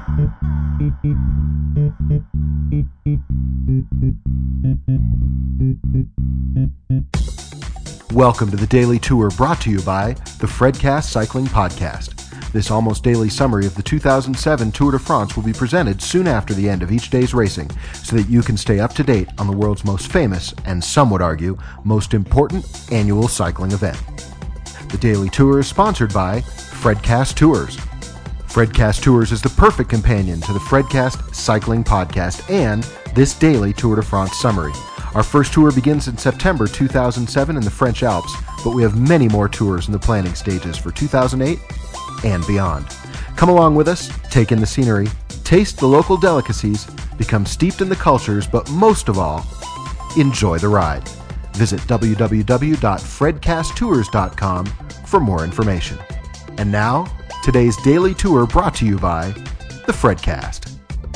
Welcome to the Daily Tour, brought to you by the Fredcast Cycling Podcast. This almost daily summary of the 2007 Tour de France will be presented soon after the end of each day's racing, so that you can stay up to date on the world's most famous, and some would argue, most important annual cycling event. The Daily Tour is sponsored by Fredcast Tours. Fredcast Tours is the perfect companion to the Fredcast Cycling Podcast and this daily Tour de France summary. Our first tour begins in September 2007 in the French Alps, but we have many more tours in the planning stages for 2008 and beyond. Come along with us, take in the scenery, taste the local delicacies, become steeped in the cultures, but most of all, enjoy the ride. Visit www.fredcasttours.com for more information. And now, today's daily tour brought to you by the Fredcast.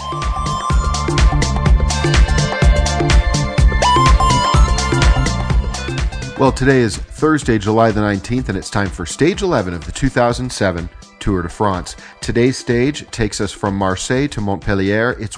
Well, today is Thursday, July the 19th, and it's time for Stage 11 of the 2007 Tour de France. Today's stage takes us from Marseille to Montpellier. It's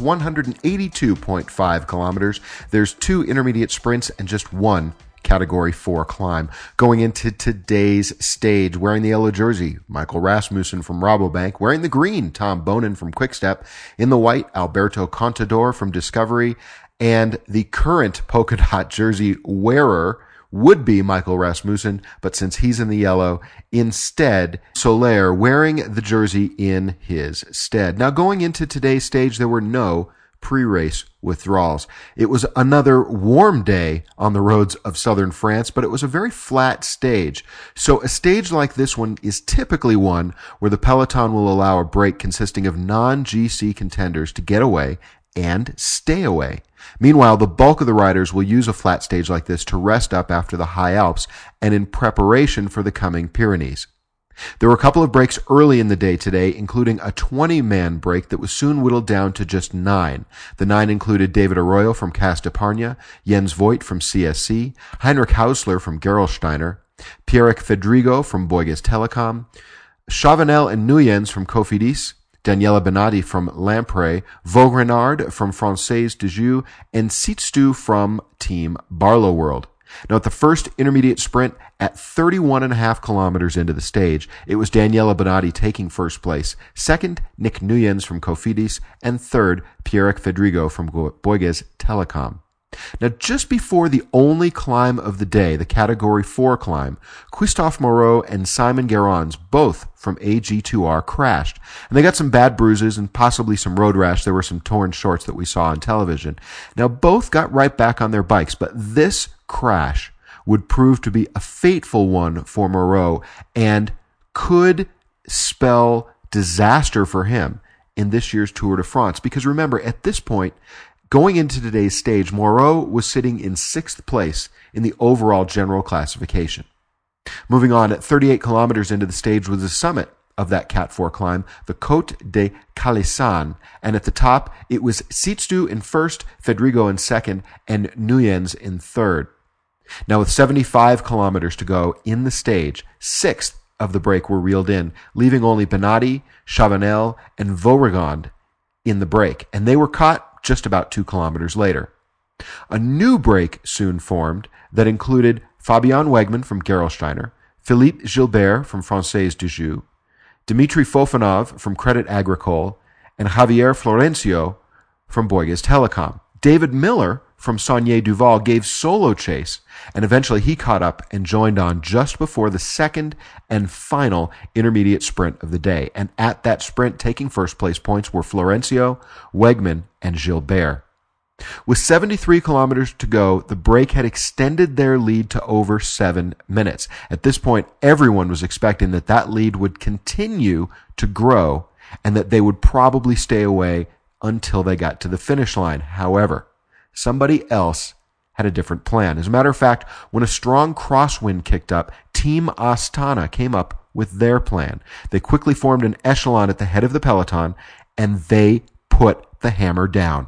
182.5 kilometers. There's 2 intermediate sprints and just 1 Category 4 climb. Going into today's stage, wearing the yellow jersey, Michael Rasmussen from Rabobank. Wearing the green, Tom Bonin from Quickstep. In the white, Alberto Contador from Discovery. And the current polka dot jersey wearer would be Michael Rasmussen, but since he's in the yellow, instead, Soler wearing the jersey in his stead. Now, going into today's stage, there were no pre-race withdrawals. It was another warm day on the roads of southern France, but it was a very flat stage. So a stage like this one is typically one where the peloton will allow a break consisting of non-GC contenders to get away and stay away. Meanwhile, the bulk of the riders will use a flat stage like this to rest up after the high Alps and in preparation for the coming Pyrenees. There were a couple of breaks early in the day today, including a 20-man break that was soon whittled down to just 9. The 9 included David Arroyo from Cas d'Epargne, Jens Voigt from CSC, Heinrich Hausler from Gerolsteiner, Pierrick Fedrigo from Bouygues Telecom, Chavanel and Nuyens from Cofidis, Daniela Benatti from Lampre, Vaugrenard from Française de Joux, and Sietstu from Team Barlow World. Now, at the first intermediate sprint, at 31.5 kilometers into the stage, it was Daniela Benatti taking first place, second, Nick Nuyens from Cofidis, and third, Pierrick Fedrigo from Bouygues Telecom. Now, just before the only climb of the day, the Category 4 climb, Christophe Moreau and Simon Gerrans, both from AG2R, crashed. And they got some bad bruises and possibly some road rash. There were some torn shorts that we saw on television. Now, both got right back on their bikes, but this crash would prove to be a fateful one for Moreau and could spell disaster for him in this year's Tour de France. Because remember, at this point, going into today's stage, Moreau was sitting in 6th place in the overall general classification. Moving on, at 38 kilometers into the stage was the summit of that Cat 4 climb, the Côte de Calissan, and at the top, it was Sietstu in first, Fedrigo in second, and Nuyens in third. Now, with 75 kilometers to go in the stage, 6th of the break were reeled in, leaving only Benatti, Chavanel, and Vaugrenard in the break, and they were caught just about 2 kilometers later. A new break soon formed that included Fabian Wegman from Gerolsteiner, Philippe Gilbert from Française de Joux, Dmitry Fofanov from Credit Agricole, and Javier Florencio from Bouygues Telecom. David Miller from Saunier Duval gave solo chase, and eventually he caught up and joined on just before the second and final intermediate sprint of the day. And at that sprint, taking first place points were Florencio, Wegman, and Gilbert. With 73 kilometers to go, the break had extended their lead to over 7 minutes. At this point, everyone was expecting that that lead would continue to grow and that they would probably stay away until they got to the finish line. However, somebody else had a different plan. As a matter of fact, when a strong crosswind kicked up, Team Astana came up with their plan. They quickly formed an echelon at the head of the peloton, and they put the hammer down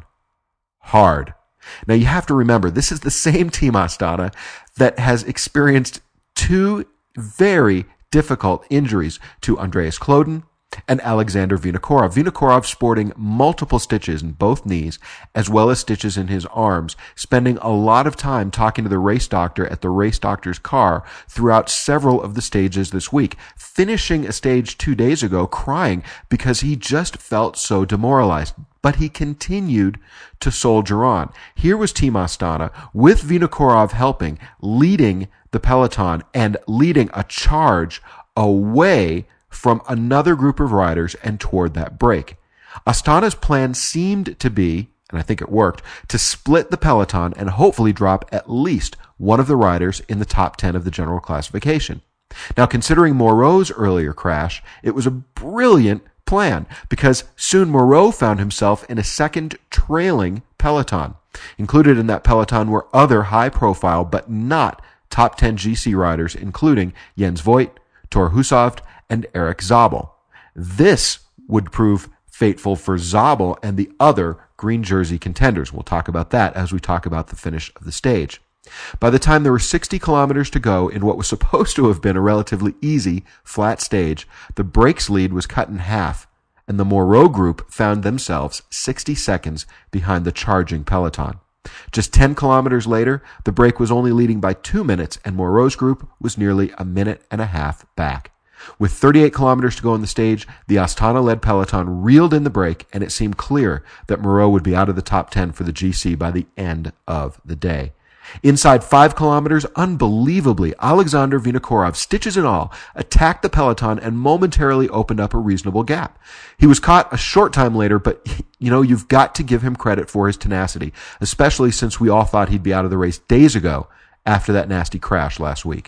hard. Now, you have to remember, this is the same Team Astana that has experienced 2 very difficult injuries to Andreas Klöden and Alexander Vinokourov. Vinokourov sporting multiple stitches in both knees, as well as stitches in his arms, spending a lot of time talking to the race doctor at the race doctor's car throughout several of the stages this week, finishing a stage 2 days ago crying because he just felt so demoralized. But he continued to soldier on. Here was Team Astana, with Vinokourov helping, leading the peloton and leading a charge away from another group of riders and toward that break. Astana's plan seemed to be, and I think it worked, to split the peloton and hopefully drop at least one of the riders in the top 10 of the general classification. Now, considering Moreau's earlier crash, it was a brilliant plan because soon Moreau found himself in a second trailing peloton. Included in that peloton were other high-profile but not top 10 GC riders, including Jens Voigt, Thor Hushovd, and Erik Zabel. This would prove fateful for Zabel and the other green jersey contenders. We'll talk about that as we talk about the finish of the stage. By the time there were 60 kilometers to go in what was supposed to have been a relatively easy, flat stage, the breaks lead was cut in half, and the Moreau group found themselves 60 seconds behind the charging peloton. Just 10 kilometers later, the break was only leading by 2 minutes, and Moreau's group was nearly a minute and a half back. With 38 kilometers to go on the stage, the Astana-led peloton reeled in the break, and it seemed clear that Moreau would be out of the top 10 for the GC by the end of the day. Inside 5 kilometers, unbelievably, Alexander Vinokourov, stitches and all, attacked the peloton and momentarily opened up a reasonable gap. He was caught a short time later, but, you've got to give him credit for his tenacity, especially since we all thought he'd be out of the race days ago after that nasty crash last week.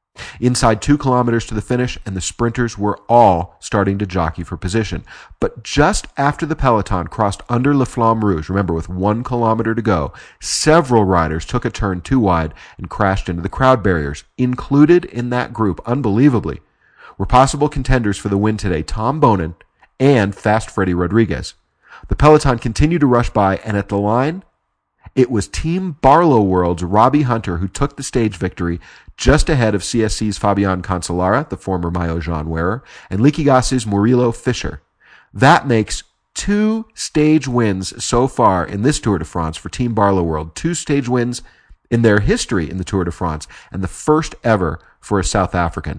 Inside 2 kilometers to the finish, and the sprinters were all starting to jockey for position. But just after the peloton crossed under Le Flamme Rouge, remember with 1 kilometer to go, several riders took a turn too wide and crashed into the crowd barriers. Included in that group, unbelievably, were possible contenders for the win today, Tom Boonen and Fast Freddy Rodriguez. The peloton continued to rush by, and at the line, it was Team Barloworld's Robbie Hunter who took the stage victory just ahead of CSC's Fabian Cancellara, the former Maillot Jaune wearer, and Liquigas' Murilo Fischer. That makes 2 stage wins so far in this Tour de France for Team Barloworld. 2 stage wins in their history in the Tour de France, and the first ever for a South African.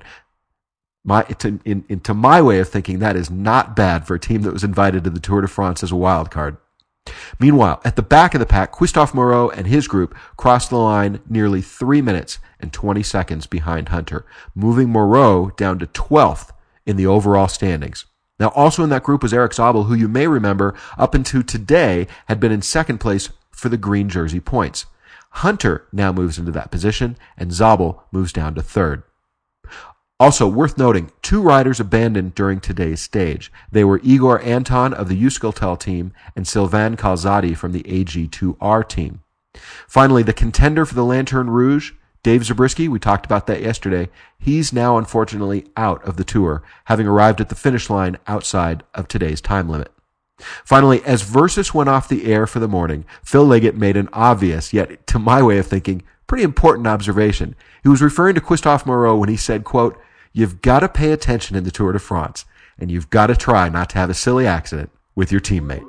To my way of thinking, that is not bad for a team that was invited to the Tour de France as a wild card. Meanwhile, at the back of the pack, Christophe Moreau and his group crossed the line nearly 3 minutes and 20 seconds behind Hunter, moving Moreau down to 12th in the overall standings. Now, also in that group was Erik Zabel, who you may remember up until today had been in second place for the green jersey points. Hunter now moves into that position, and Zabel moves down to third. Also, worth noting, 2 riders abandoned during today's stage. They were Igor Anton of the Euskaltel team and Sylvain Calzati from the AG2R team. Finally, the contender for the Lanterne Rouge, Dave Zabriskie, we talked about that yesterday, he's now unfortunately out of the Tour, having arrived at the finish line outside of today's time limit. Finally, as Versus went off the air for the morning, Phil Liggett made an obvious, yet to my way of thinking, pretty important observation. He was referring to Christophe Moreau when he said, quote, "You've got to pay attention in the Tour de France, and you've got to try not to have a silly accident with your teammate."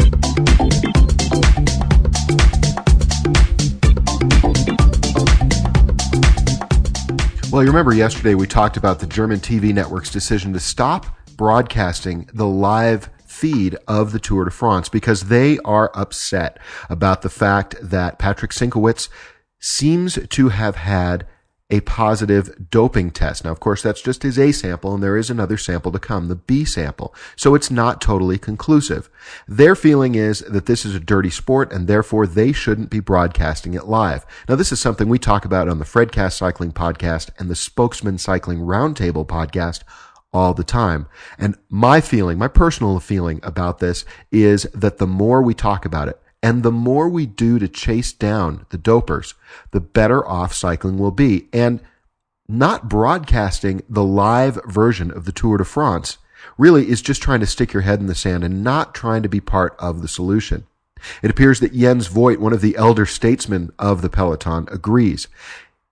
Well, you remember yesterday we talked about the German TV network's decision to stop broadcasting the live feed of the Tour de France because they are upset about the fact that Patrick Sinkowitz seems to have had a positive doping test. Now, of course, that's just his A sample, and there is another sample to come, the B sample. So it's not totally conclusive. Their feeling is that this is a dirty sport, and therefore they shouldn't be broadcasting it live. Now, this is something we talk about on the Fredcast Cycling Podcast and the Spokesman Cycling Roundtable Podcast all the time. And my personal feeling about this is that the more we talk about it, and the more we do to chase down the dopers, the better off cycling will be. And not broadcasting the live version of the Tour de France really is just trying to stick your head in the sand and not trying to be part of the solution. It appears that Jens Voigt, one of the elder statesmen of the peloton, agrees.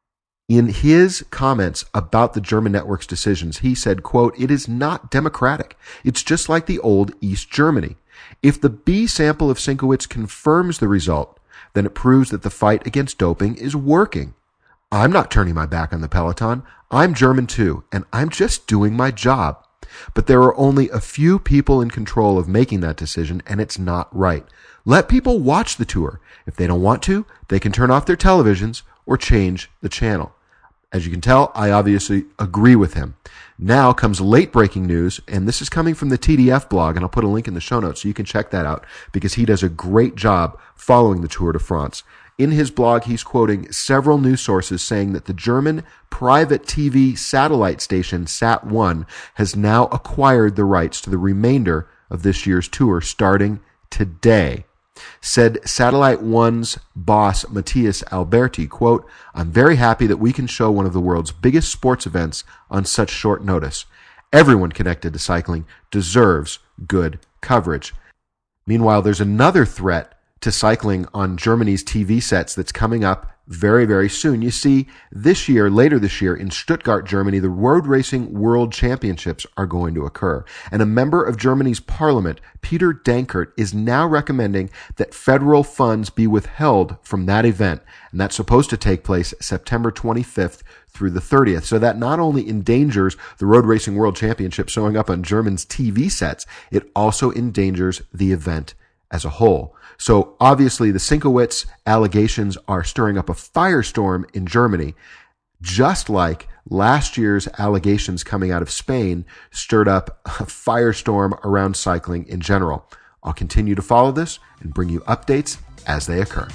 In his comments about the German network's decisions, he said, quote, "It is not democratic. It's just like the old East Germany. If the B sample of Sienkiewicz confirms the result, then it proves that the fight against doping is working. I'm not turning my back on the peloton. I'm German too, and I'm just doing my job. But there are only a few people in control of making that decision, and it's not right. Let people watch the tour. If they don't want to, they can turn off their televisions or change the channel." As you can tell, I obviously agree with him. Now comes late-breaking news, and this is coming from the TDF blog, and I'll put a link in the show notes so you can check that out because he does a great job following the Tour de France. In his blog, he's quoting several news sources saying that the German private TV satellite station Sat1 has now acquired the rights to the remainder of this year's tour starting today. Said Satellite One's boss, Matthias Alberti, quote, "I'm very happy that we can show one of the world's biggest sports events on such short notice. Everyone connected to cycling deserves good coverage." Meanwhile, there's another threat to cycling on Germany's TV sets that's coming up very, very soon. You see, later this year in Stuttgart, Germany, the Road Racing World Championships are going to occur. And a member of Germany's parliament, Peter Dankert, is now recommending that federal funds be withheld from that event. And that's supposed to take place September 25th through the 30th. So that not only endangers the Road Racing World Championship showing up on Germany's TV sets, it also endangers the event as a whole. So obviously the Sienkiewicz allegations are stirring up a firestorm in Germany, just like last year's allegations coming out of Spain stirred up a firestorm around cycling in general. I'll continue to follow this and bring you updates as they occur.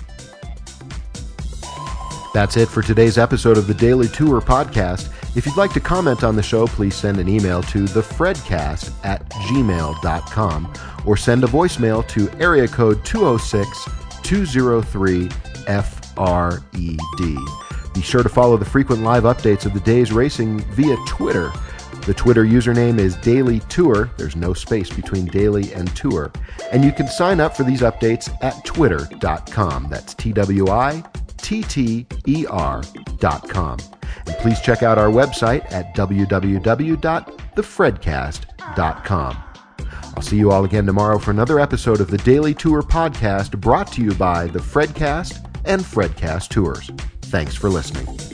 That's it for today's episode of the Daily Tour podcast. If you'd like to comment on the show, please send an email to thefredcast@gmail.com or send a voicemail to area code 206-203-FRED. Be sure to follow the frequent live updates of the day's racing via Twitter. The Twitter username is Daily Tour. There's no space between daily and tour. And you can sign up for these updates at twitter.com. That's TWITTER.com. And please check out our website at www.thefredcast.com. I'll see you all again tomorrow for another episode of the Daily Tour podcast brought to you by the Fredcast and Fredcast Tours. Thanks for listening.